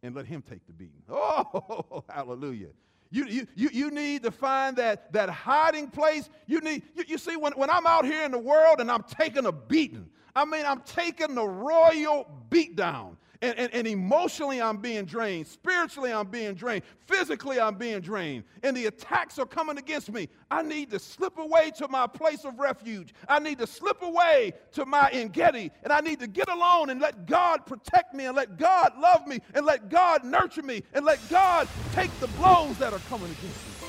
and let him take the beating. Oh, hallelujah. You need to find that hiding place. You see, when I'm out here in the world and I'm taking a beating, I'm taking the royal beat down. And emotionally I'm being drained. Spiritually I'm being drained. Physically I'm being drained. And the attacks are coming against me. I need to slip away to my place of refuge. I need to slip away to my En-Gedi. And I need to get alone and let God protect me and let God love me and let God nurture me and let God take the blows that are coming against me.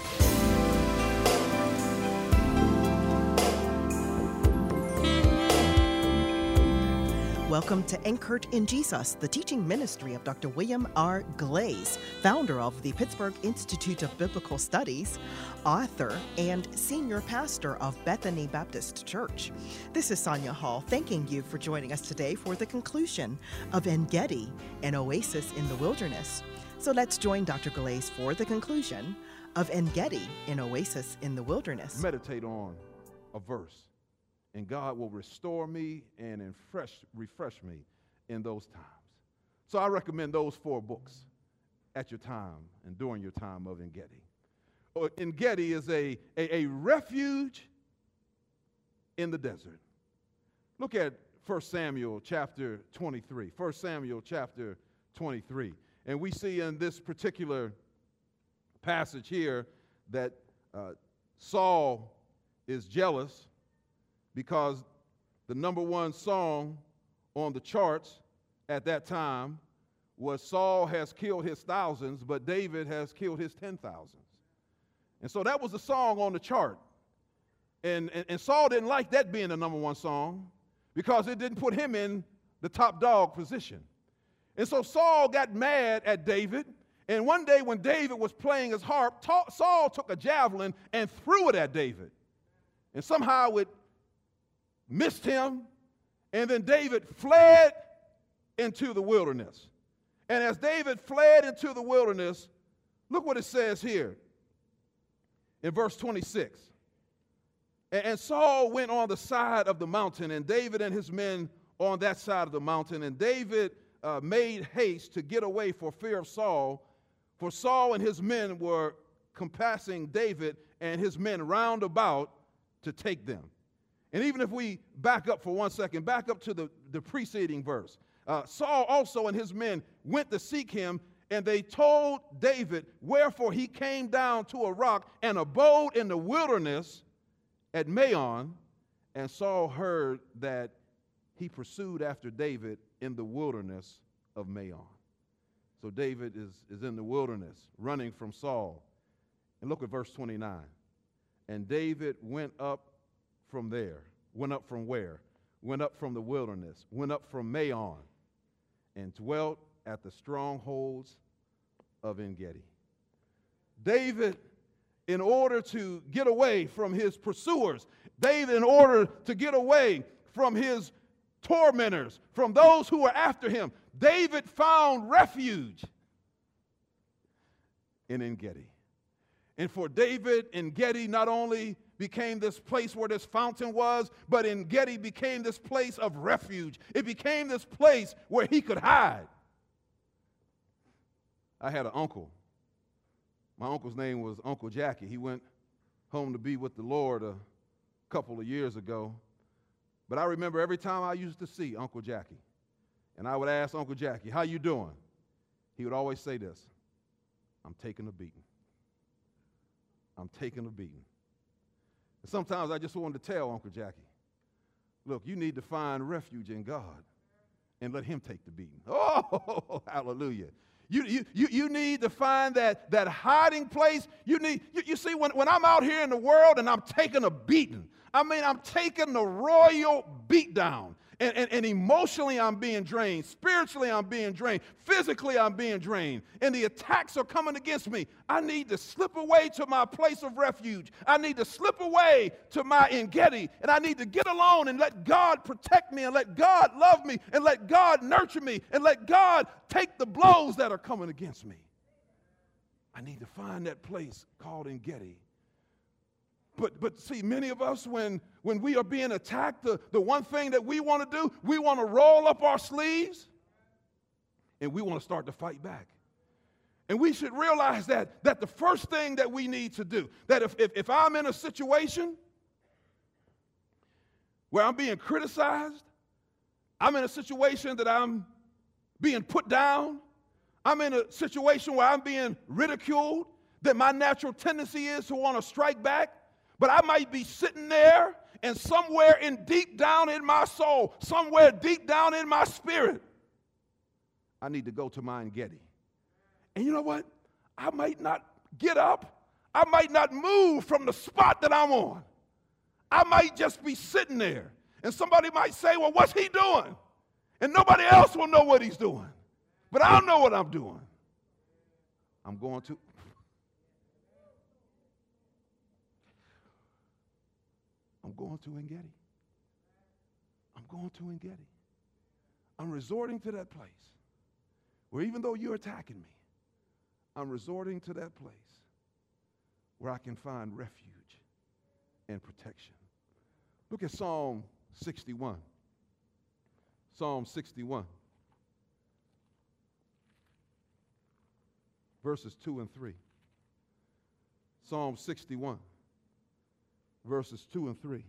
Welcome to Anchored in Jesus, the teaching ministry of Dr. William R. Glaze, founder of the Pittsburgh Institute of Biblical Studies, author, and senior pastor of Bethany Baptist Church. This is Sonia Hall, thanking you for joining us today for the conclusion of En-Gedi, an oasis in the wilderness. So let's join Dr. Glaze for the conclusion of En-Gedi, an oasis in the wilderness. Meditate on a verse, and God will restore me and refresh me in those times. So I recommend those 4 books at your time and during your time of En-Gedi. En-Gedi is a refuge in the desert. Look at 1 Samuel chapter 23. 1 Samuel chapter 23. And we see in this particular passage here that Saul is jealous because the number 1 song on the charts at that time was Saul has killed his thousands, but David has killed his 10,000s. And so that was the song on the chart. And Saul didn't like that being the number 1 song because it didn't put him in the top dog position. And so Saul got mad at David. And one day when David was playing his harp, Saul took a javelin and threw it at David. And somehow it missed him, and then David fled into the wilderness. And as David fled into the wilderness, look what it says here in verse 26. And Saul went on the side of the mountain, and David and his men on that side of the mountain. And David made haste to get away for fear of Saul, for Saul and his men were compassing David and his men round about to take them. And even if we back up for 1 second, back up to the preceding verse. Saul also and his men went to seek him, and they told David, wherefore he came down to a rock and abode in the wilderness at Maon. And Saul heard that he pursued after David in the wilderness of Maon. So David is in the wilderness, running from Saul. And look at verse 29. And David went up from there. Went up from where? Went up from the wilderness. Went up from Maon and dwelt at the strongholds of En-Gedi. David, in order to get away from his pursuers, David, in order to get away from his tormentors, from those who were after him, David found refuge in En-Gedi. And for David, En-Gedi not only became this place where this fountain was, but En-Gedi became this place of refuge. It became this place where he could hide. I had an uncle. My uncle's name was Uncle Jackie. He went home to be with the Lord a couple of years ago. But I remember every time I used to see Uncle Jackie, and I would ask Uncle Jackie, how you doing? He would always say this, I'm taking a beating. I'm taking a beating. And sometimes I just wanted to tell Uncle Jackie, look, you need to find refuge in God and let him take the beating. Oh, hallelujah. You need to find that hiding place. You see, when I'm out here in the world and I'm taking a beating, I'm taking the royal beat down. And emotionally I'm being drained. Spiritually I'm being drained. Physically I'm being drained. And the attacks are coming against me. I need to slip away to my place of refuge. I need to slip away to my En-Gedi. And I need to get alone and let God protect me and let God love me and let God nurture me and let God take the blows that are coming against me. I need to find that place called En-Gedi. But see, many of us, when we are being attacked, the one thing that we want to do, we want to roll up our sleeves and we want to start to fight back. And we should realize that the first thing that we need to do, that if I'm in a situation where I'm being criticized, I'm in a situation that I'm being put down, I'm in a situation where I'm being ridiculed, that my natural tendency is to want to strike back, but I might be sitting there and somewhere deep down in my soul, somewhere deep down in my spirit, I need to go to my Engedi. And you know what? I might not get up. I might not move from the spot that I'm on. I might just be sitting there. And somebody might say, well, what's he doing? And nobody else will know what he's doing. But I'll know what I'm doing. I'm going to Engedi. I'm going to Engedi. I'm resorting to that place where even though you're attacking me, I'm resorting to that place where I can find refuge and protection. Look at Psalm 61. Psalm 61, verses 2 and 3. Psalm 61, verses 2 and 3.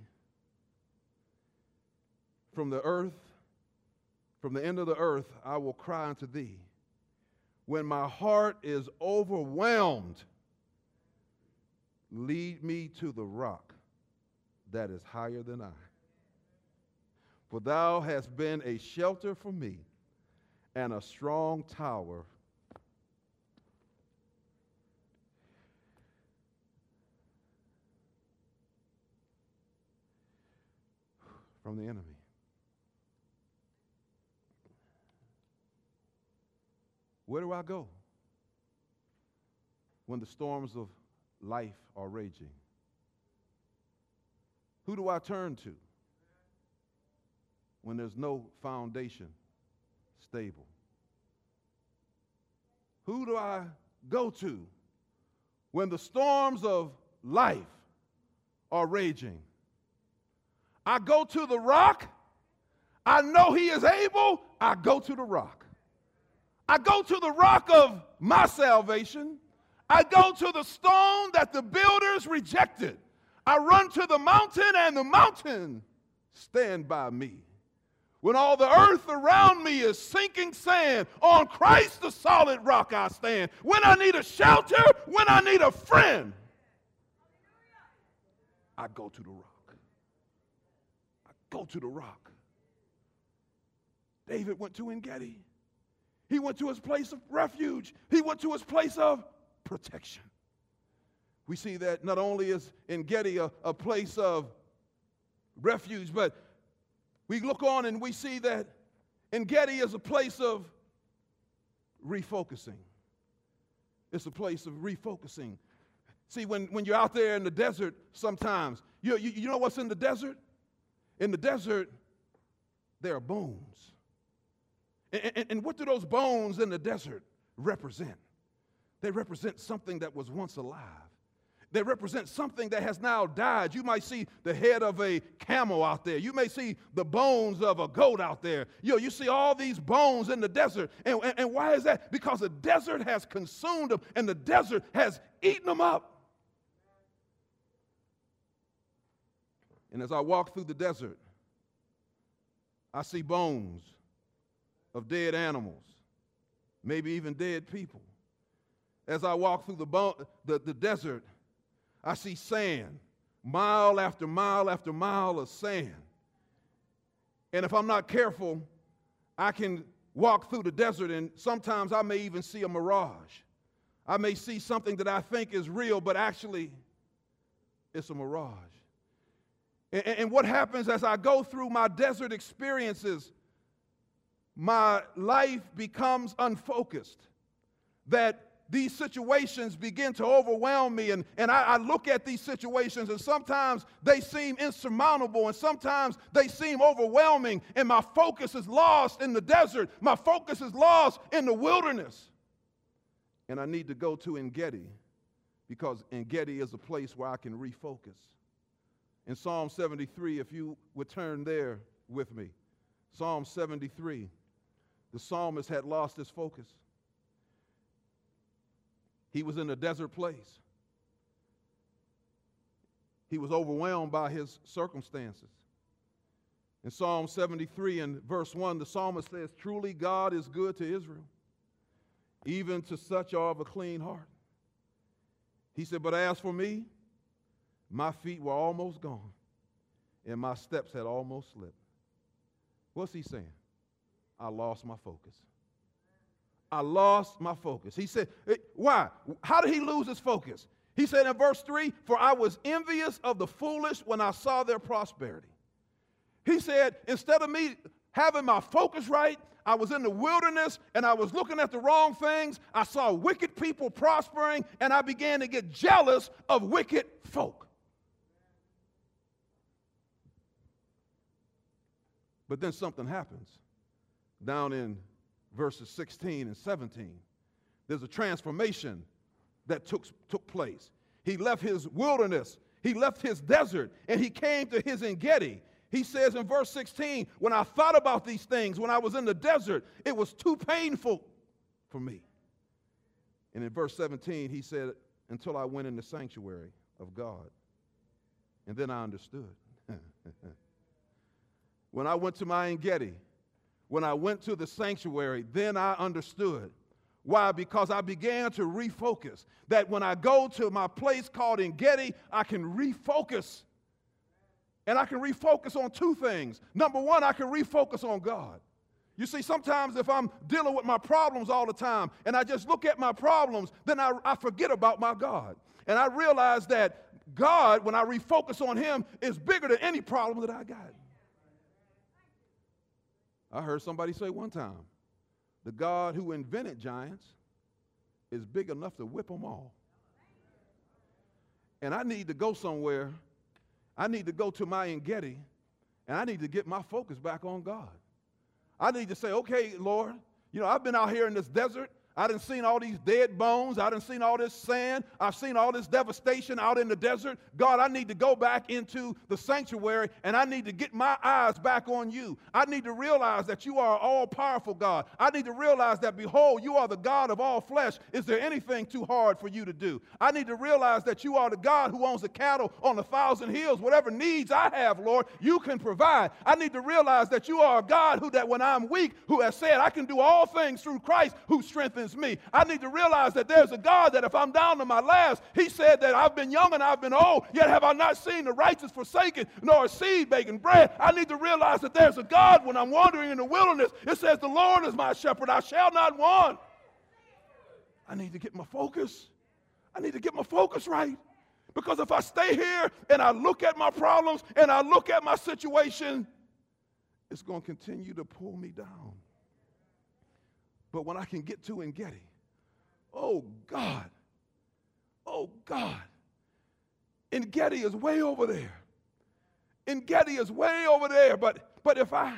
From the end of the earth, I will cry unto thee. When my heart is overwhelmed, lead me to the rock that is higher than I. For thou hast been a shelter for me and a strong tower from the enemy. Where do I go when the storms of life are raging? Who do I turn to when there's no foundation stable? Who do I go to when the storms of life are raging? I go to the rock. I know he is able. I go to the rock. I go to the rock of my salvation. I go to the stone that the builders rejected. I run to the mountain, and the mountain stand by me. When all the earth around me is sinking sand, on Christ the solid rock I stand. When I need a shelter, when I need a friend, I go to the rock. I go to the rock. David went to Engedi. He went to his place of refuge. He went to his place of protection. We see that not only is Engedi a place of refuge, but we look on and we see that Engedi is a place of refocusing. It's a place of refocusing. See, when you're out there in the desert, sometimes, you know what's in the desert? In the desert, there are bones. And what do those bones in the desert represent? They represent something that was once alive. They represent something that has now died. You might see the head of a camel out there. You may see the bones of a goat out there. You see all these bones in the desert. And why is that? Because the desert has consumed them and the desert has eaten them up. And as I walk through the desert, I see bones of dead animals, maybe even dead people. As I walk through the desert, I see sand, mile after mile after mile of sand. And if I'm not careful, I can walk through the desert and sometimes I may even see a mirage. I may see something that I think is real, but actually it's a mirage. And what happens as I go through my desert experiences, my life becomes unfocused, that these situations begin to overwhelm me, and I look at these situations, and sometimes they seem insurmountable, and sometimes they seem overwhelming, and my focus is lost in the desert. My focus is lost in the wilderness. And I need to go to Engedi, because Engedi is a place where I can refocus. In Psalm 73, if you would turn there with me, Psalm 73, the psalmist had lost his focus. He was in a desert place. He was overwhelmed by his circumstances. In Psalm 73 and verse 1, the psalmist says, "Truly God is good to Israel, even to such are of a clean heart." He said, "But as for me, my feet were almost gone, and my steps had almost slipped." What's he saying? I lost my focus. I lost my focus. He said, why? How did he lose his focus? He said in verse 3, "For I was envious of the foolish when I saw their prosperity." He said, instead of me having my focus right, I was in the wilderness and I was looking at the wrong things. I saw wicked people prospering and I began to get jealous of wicked folk. But then something happens. Down in verses 16 and 17, there's a transformation that took place. He left his wilderness, he left his desert, and he came to his En-Gedi. He says in verse 16, "When I thought about these things, when I was in the desert, it was too painful for me." And in verse 17, he said, "Until I went in the sanctuary of God, and then I understood." When I went to my En-Gedi, when I went to the sanctuary, then I understood. Why? Because I began to refocus. That when I go to my place called En-Gedi, I can refocus. And I can refocus on two things. Number one, I can refocus on God. You see, sometimes if I'm dealing with my problems all the time and I just look at my problems, then I forget about my God. And I realize that God, when I refocus on him, is bigger than any problem that I got. I heard somebody say one time, the God who invented giants is big enough to whip them all. And I need to go somewhere. I need to go to my En-Gedi, and I need to get my focus back on God. I need to say, okay, Lord, I've been out here in this desert. I done seen all these dead bones. I done seen all this sand. I've seen all this devastation out in the desert. God, I need to go back into the sanctuary, and I need to get my eyes back on you. I need to realize that you are all-powerful God. I need to realize that, behold, you are the God of all flesh. Is there anything too hard for you to do? I need to realize that you are the God who owns the cattle on 1,000 hills. Whatever needs I have, Lord, you can provide. I need to realize that you are a God that when I'm weak, who has said I can do all things through Christ who strengthens me. I need to realize that there's a God that if I'm down to my last, he said that I've been young and I've been old, yet have I not seen the righteous forsaken, nor a seed baking bread. I need to realize that there's a God when I'm wandering in the wilderness. It says, "The Lord is my shepherd, I shall not want." I need to get my focus. I need to get my focus right. Because if I stay here and I look at my problems and I look at my situation, it's going to continue to pull me down. But when I can get to En-Gedi, oh God, En-Gedi is way over there. En-Gedi is way over there. But if I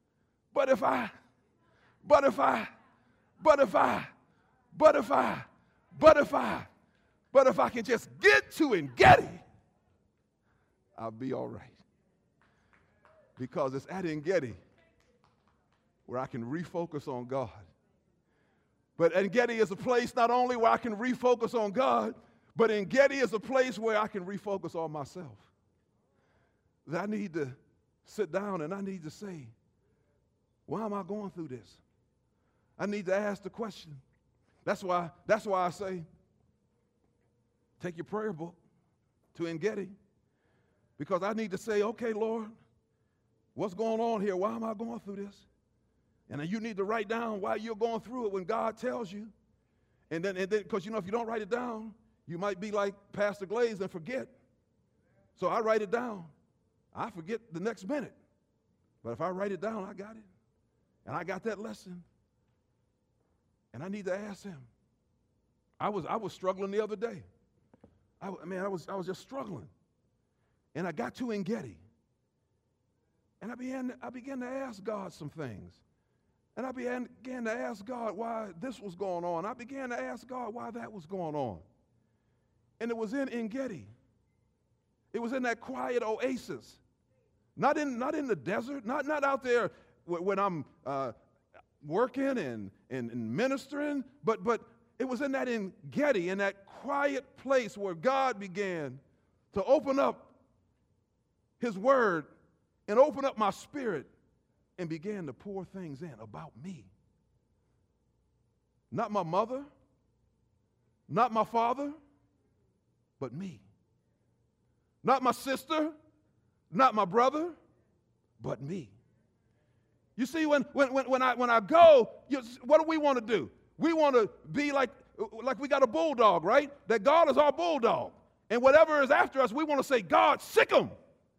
can just get to En-Gedi, I'll be all right. Because it's at En-Gedi where I can refocus on God. But En-Gedi is a place not only where I can refocus on God, but En-Gedi is a place where I can refocus on myself. That I need to sit down and I need to say, why am I going through this? I need to ask the question. That's why I say, take your prayer book to En-Gedi. Because I need to say, okay, Lord, what's going on here? Why am I going through this? And then you need to write down why you're going through it when God tells you. And then, because if you don't write it down, you might be like Pastor Glaze and forget. So I write it down. I forget the next minute. But if I write it down, I got it. And I got that lesson. And I need to ask him. I was struggling the other day. I was just struggling. And I got to En-Gedi. And I began to ask God some things. And I began to ask God why this was going on. I began to ask God why that was going on. And it was in En-Gedi. It was in that quiet oasis. Not in the desert, not out there when I'm working and ministering, but It was in that En-Gedi, in that quiet place where God began to open up his word and open up my spirit and began to pour things in about me. Not my mother, not my father, but me. Not my sister, not my brother, but me. You see, when I go, what do we want to do? We want to be like we got a bulldog, right? That God is our bulldog. And whatever is after us, we want to say, God, sick him.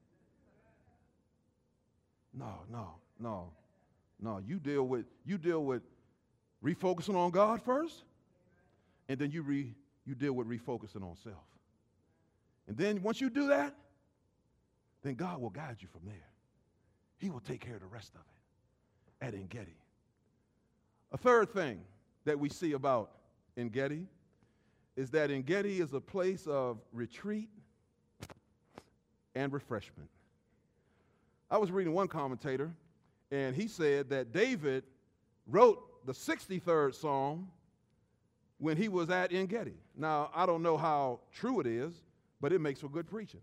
No. You deal with refocusing on God first, and then you deal with refocusing on self. And then once you do that, then God will guide you from there. He will take care of the rest of it at En-Gedi. A third thing that we see about En-Gedi is that En-Gedi is a place of retreat and refreshment. I was reading one commentator, and he said that David wrote the 63rd Psalm when he was at En-Gedi. Now, I don't know how true it is, but it makes for good preaching.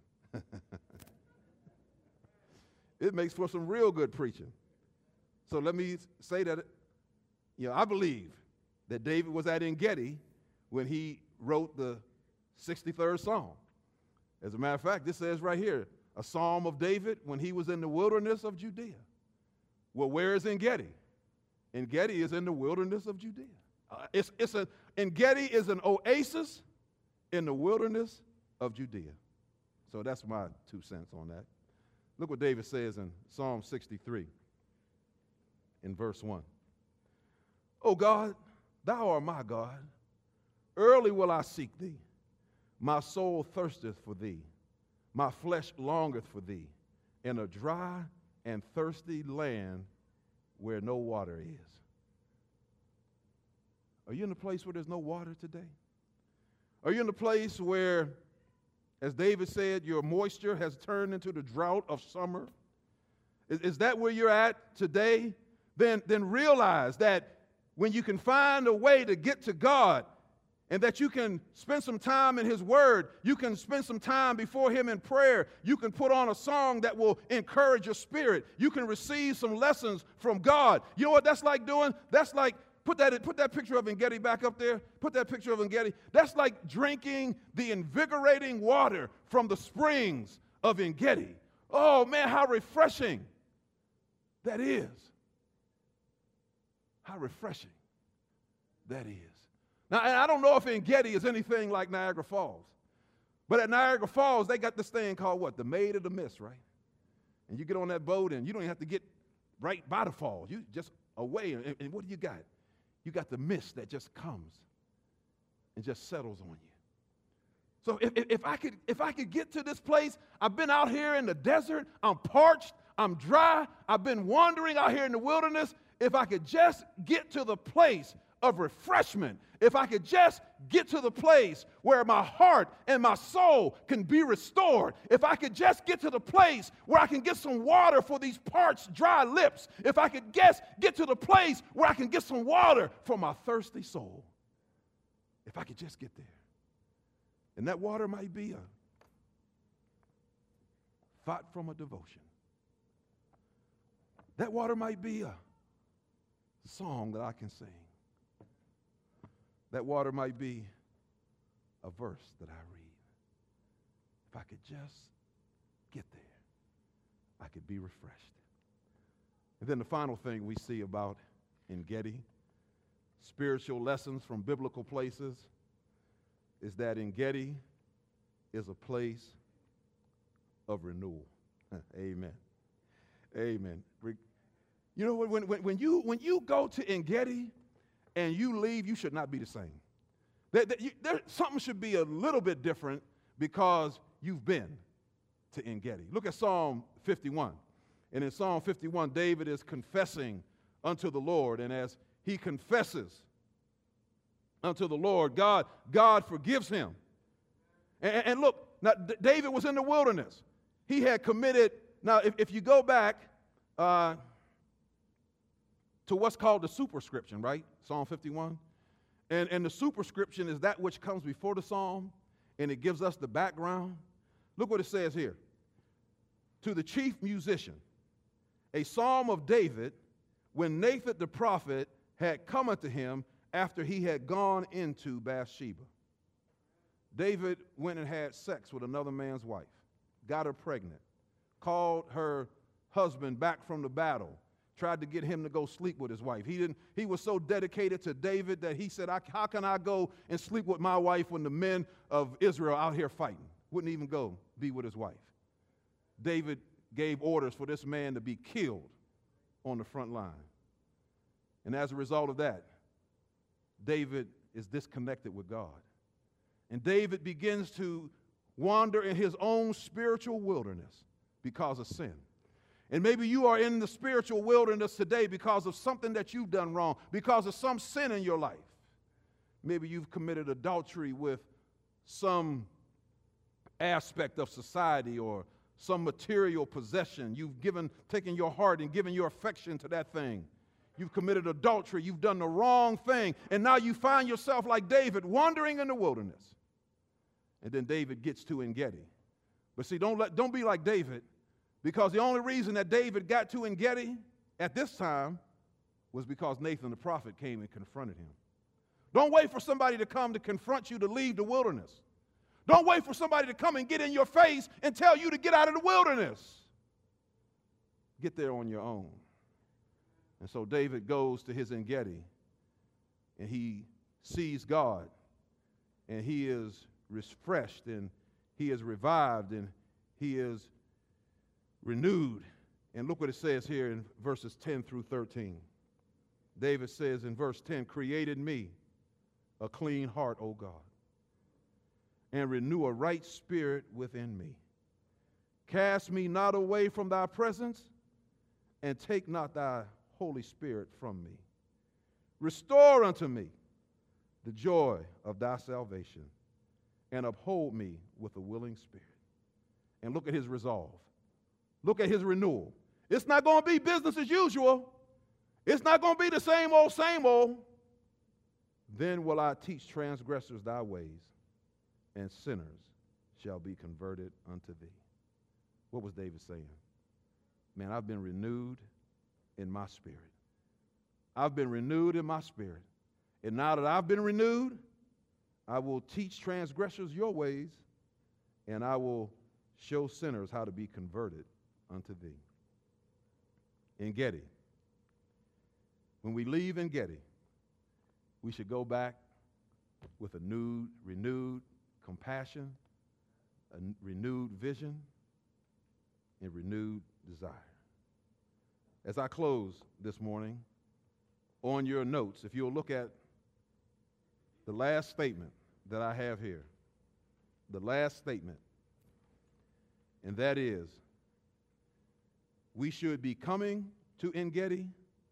It makes for some real good preaching. So let me say that, I believe that David was at En-Gedi when he wrote the 63rd Psalm. As a matter of fact, this says right here, a psalm of David when he was in the wilderness of Judea. Well, where is En-Gedi? En-Gedi is in the wilderness of Judea. En-Gedi is an oasis in the wilderness of Judea. So that's my 2 cents on that. Look what David says in Psalm 63 in verse 1. O God, thou art my God. Early will I seek thee. My soul thirsteth for thee. My flesh longeth for thee in a dry and thirsty land where no water is. Are you in a place where there's no water today? Are you in a place where, as David said, your moisture has turned into the drought of summer? Is that where you're at today? Then realize that when you can find a way to get to God, and that you can spend some time in his word, you can spend some time before him in prayer, you can put on a song that will encourage your spirit, you can receive some lessons from God. You know what that's like doing? That's like, put that picture of En-Gedi back up there. Put that picture of En-Gedi. That's like drinking the invigorating water from the springs of En-Gedi. Oh man, how refreshing that is. How refreshing that is. Now, I don't know if En-Gedi is anything like Niagara Falls, but at Niagara Falls, they got this thing called what? The Maid of the Mist, right? And you get on that boat, and you don't even have to get right by the falls. You just away, and what do you got? You got the mist that just comes and just settles on you. So if I could get to this place, I've been out here in the desert, I'm parched, I'm dry, I've been wandering out here in the wilderness. If I could just get to the place of refreshment, if I could just get to the place where my heart and my soul can be restored, if I could just get to the place where I can get some water for these parched, dry lips, if I could just get to the place where I can get some water for my thirsty soul, if I could just get there. And that water might be a thought from a devotion. That water might be a song that I can sing. That water might be a verse that I read. If I could just get there, I could be refreshed. And then the final thing we see about En-Gedi, spiritual lessons from biblical places, is that En-Gedi is a place of renewal. Amen. Amen. You know, when you go to En-Gedi and you leave, you should not be the same. Something should be a little bit different because you've been to En-Gedi. Look at Psalm 51. And in Psalm 51, David is confessing unto the Lord. And as he confesses unto the Lord, God forgives him. And look, now David was in the wilderness. He had committed, now if you go back to what's called the superscription, right? Psalm 51. And the superscription is that which comes before the psalm, and it gives us the background. Look what it says here. To the chief musician, a psalm of David, when Nathan the prophet had come unto him after he had gone into Bathsheba. David went and had sex with another man's wife, got her pregnant, called her husband back from the battle, tried to get him to go sleep with his wife. He was so dedicated to David that he said, how can I go and sleep with my wife when the men of Israel are out here fighting? Wouldn't even go be with his wife. David gave orders for this man to be killed on the front line. And as a result of that, David is disconnected with God. And David begins to wander in his own spiritual wilderness because of sin. And maybe you are in the spiritual wilderness today because of something that you've done wrong, because of some sin in your life. Maybe you've committed adultery with some aspect of society or some material possession. You've taken your heart and given your affection to that thing. You've committed adultery. You've done the wrong thing. And now you find yourself like David, wandering in the wilderness. And then David gets to En-Gedi. But see, don't be like David, because the only reason that David got to En-Gedi at this time was because Nathan the prophet came and confronted him. Don't wait for somebody to come to confront you to leave the wilderness. Don't wait for somebody to come and get in your face and tell you to get out of the wilderness. Get there on your own. And so David goes to his En-Gedi, and he sees God, and he is refreshed, and he is revived, and he is renewed. And look what it says here in verses 10 through 13. David says in verse 10, "Create in me a clean heart, O God, and renew a right spirit within me. Cast me not away from thy presence, and take not thy Holy Spirit from me. Restore unto me the joy of thy salvation, and uphold me with a willing spirit." And look at his resolve. Look at his renewal. It's not going to be business as usual. It's not going to be the same old, same old. "Then will I teach transgressors thy ways, and sinners shall be converted unto thee." What was David saying? Man, I've been renewed in my spirit. I've been renewed in my spirit. And now that I've been renewed, I will teach transgressors your ways, and I will show sinners how to be converted unto thee. En-Gedi. When we leave En-Gedi, we should go back with a renewed compassion, a renewed vision, and renewed desire. As I close this morning, on your notes, if you'll look at the last statement that I have here, the last statement, and that is, we should be coming to En-Gedi,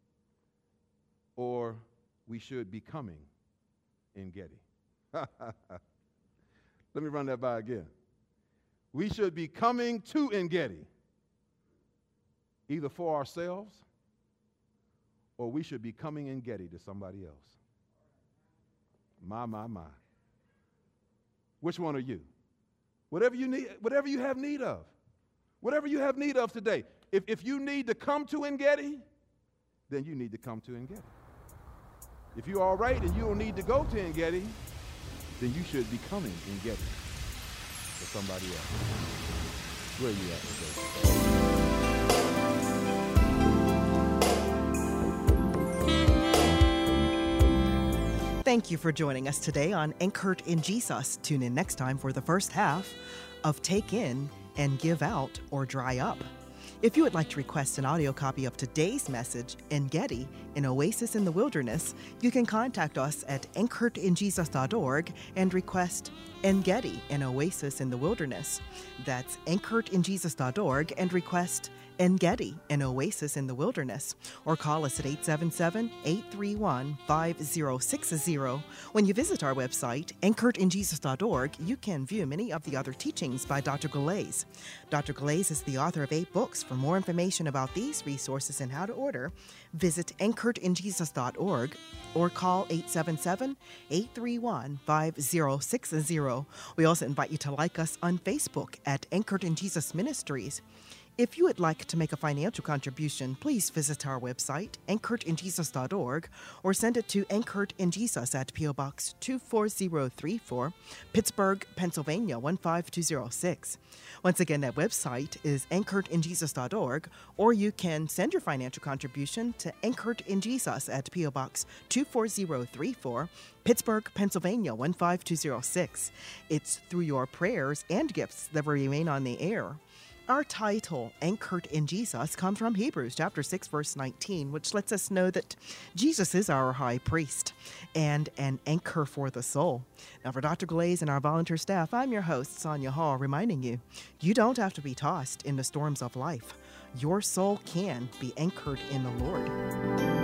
or we should be coming En-Gedi. Let me run that by again. We should be coming to En-Gedi, either for ourselves, or we should be coming En-Gedi to somebody else. My. Which one are you? Whatever you need, whatever you have need of. Whatever you have need of today. If you need to come to En-Gedi, then you need to come to En-Gedi. If you're all right and you don't need to go to En-Gedi, then you should be coming En-Gedi for somebody else. Where are you at today? Thank you for joining us today on Anchored in Jesus. Tune in next time for the first half of Take In and Give Out or Dry Up. If you would like to request an audio copy of today's message, En-Gedi, an oasis in the wilderness, you can contact us at anchoredinjesus.org and request En-Gedi, an oasis in the wilderness. That's anchoredinjesus.org and request En-Gedi, an oasis in the wilderness, or call us at 877-831-5060. When you visit our website, anchoredinjesus.org, you can view many of the other teachings by Dr. Galais. Dr. Galais is the author of 8 books. For more information about these resources and how to order, visit anchoredinjesus.org or call 877-831-5060. We also invite you to like us on Facebook at Anchored in Jesus Ministries. If you would like to make a financial contribution, please visit our website, anchoredinjesus.org, or send it to Anchored in Jesus at P.O. Box 24034, Pittsburgh, Pennsylvania 15206. Once again, that website is anchoredinjesus.org, or you can send your financial contribution to Anchored in Jesus at P.O. Box 24034, Pittsburgh, Pennsylvania 15206. It's through your prayers and gifts that will remain on the air. Our title, Anchored in Jesus, comes from Hebrews chapter 6, verse 19, which lets us know that Jesus is our high priest and an anchor for the soul. Now, for Dr. Galais and our volunteer staff, I'm your host, Sonia Hall, reminding you, you don't have to be tossed in the storms of life. Your soul can be anchored in the Lord.